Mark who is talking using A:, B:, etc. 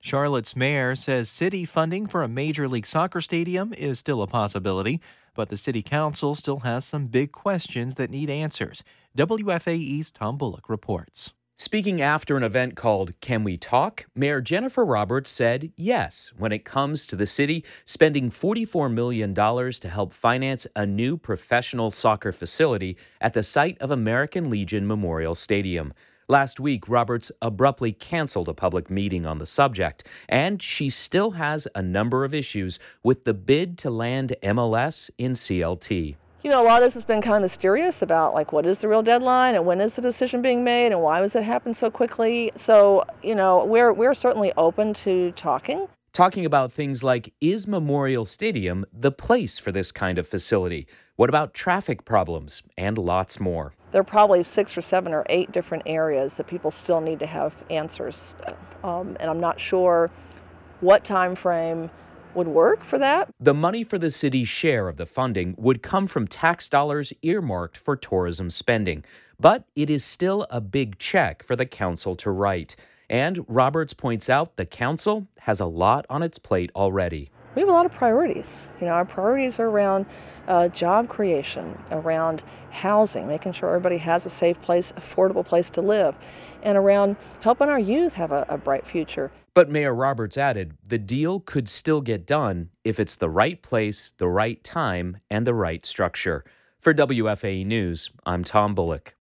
A: Charlotte's mayor says city funding for a Major League Soccer stadium is still a possibility, but the city council still has some big questions that need answers. WFAE's Tom Bullock reports.
B: Speaking after an event called Can We Talk, Mayor Jennifer Roberts said yes when it comes to the city spending $44 million to help finance a new professional soccer facility at the site of American Legion Memorial Stadium. Last week, Roberts abruptly canceled a public meeting on the subject, and she still has a number of issues with the bid to land MLS in CLT.
C: A lot of this has been kind of mysterious about what is the real deadline and when is the decision being made and why was it happen so quickly. So, we're certainly open to talking.
B: Talking about things like, is Memorial Stadium the place for this kind of facility? What about traffic problems? And lots more.
C: There are probably 6 or 7 or 8 different areas that people still need to have answers. And I'm not sure what time frame would work for that.
B: The money for the city's share of the funding would come from tax dollars earmarked for tourism spending. But it is still a big check for the council to write. And Roberts points out the council has a lot on its plate already.
C: We have a lot of priorities. Our priorities are around job creation, around housing, making sure everybody has a safe place, affordable place to live, and around helping our youth have a bright future.
B: But Mayor Roberts added the deal could still get done if it's the right place, the right time, and the right structure. For WFAE News, I'm Tom Bullock.